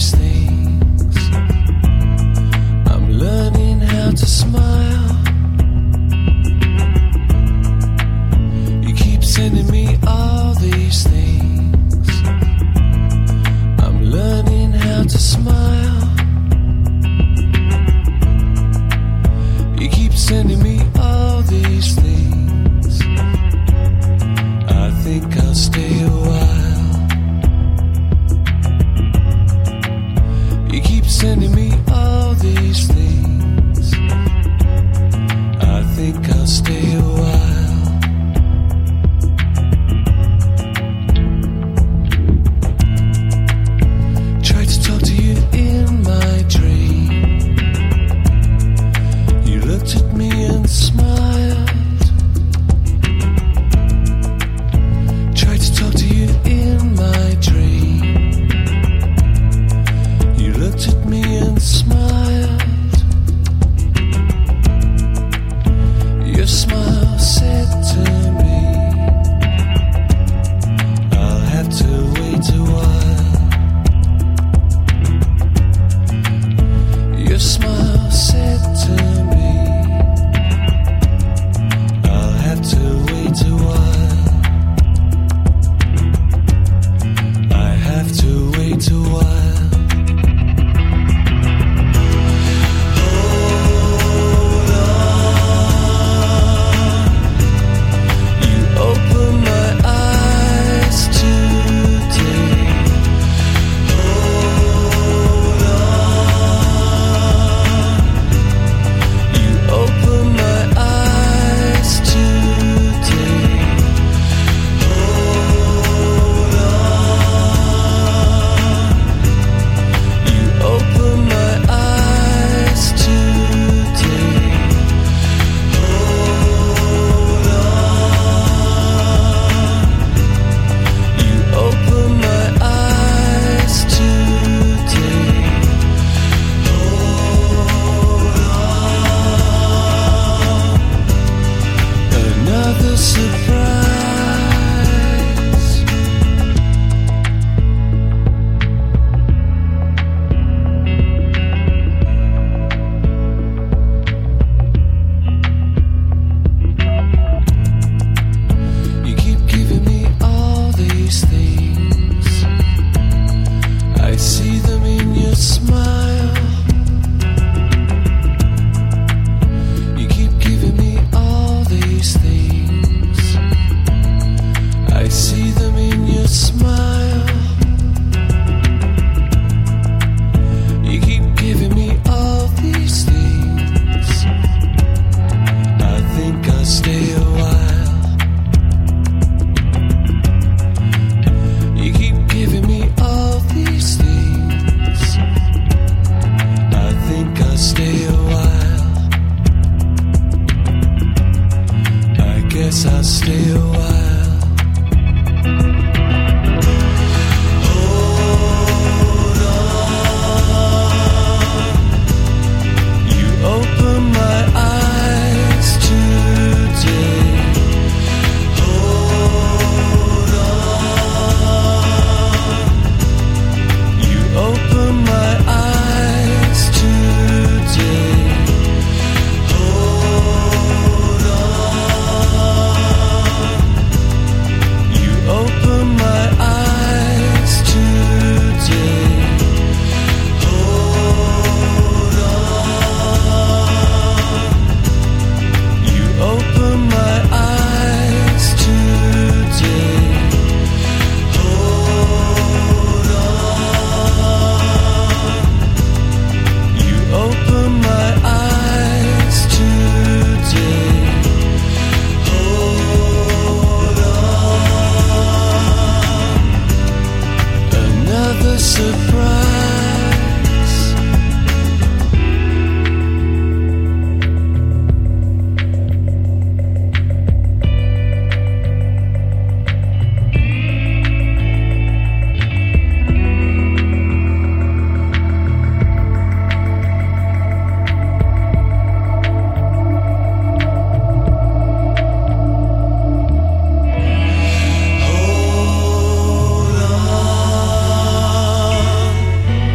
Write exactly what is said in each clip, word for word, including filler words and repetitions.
these things. I'm learning how to smile. You keep sending me all these things. I'm learning how to smile. You keep sending me all these things. I think I'll stay a while. You keep sending me all these things. I think I'll stay a while. Tried to talk to you in my dream. You looked at me and smiled. Tried to talk to you in my dream. You looked at me and smiled. Your smile said to me, I'll have to wait a while. Your smile said to me, I'll have to wait a while. I have to wait a while. Hold on. You open my eyes today. Hold on. You open my eyes today. Hold on. You open my eyes today. Hold on. You open my eyes today. Hold on. Another surprise. You keep giving me all these things. I see them in your smile. You keep giving me all these things. I see them in your smile. You keep giving me all these things. I think I'll stay a while. You keep giving me all these things. I think I'll stay a while. I guess I'll stay a while. Hold on. You open my eyes today. Hold on. You open my eyes today. Hold on. You open my eyes today. Hold on. You open my eyes today. Hold on. You open my eyes today. Hold on. Another surprise. Hold on.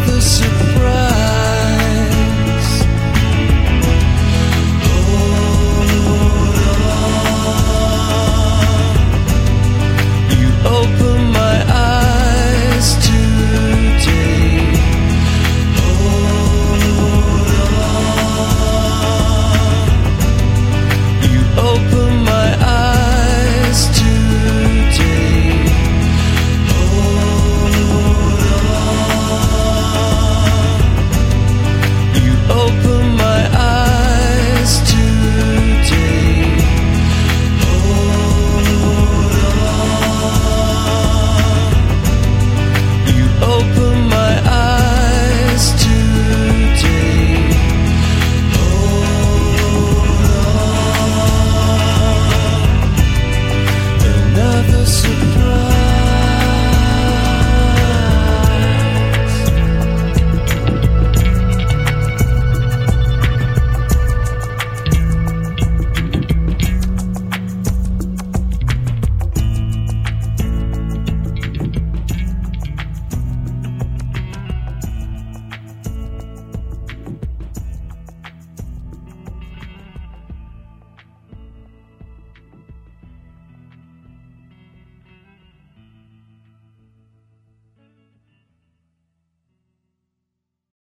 the surprise.